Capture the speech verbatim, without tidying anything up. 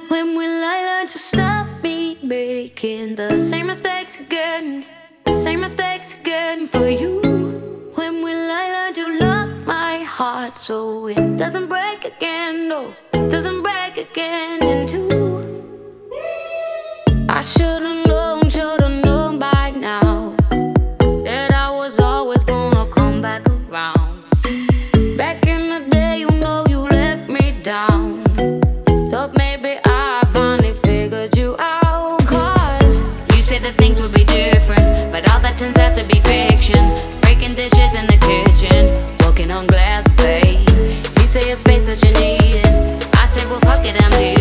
When will I learn to stop me making the same mistakes again? Same mistakes again for you. When will I learn to lock my heart so it doesn't break again? No, doesn't break again in two. I should've known, should've known by now that I was always gonna come back around. Back in the day, you know you let me down. Thought maybe I finally figured you out. Cause you said that things would be different, but all that turns out to be fiction. Breaking dishes in the kitchen, walking on glass, babe. You say a space that you need it, I say well fuck it, I'm here.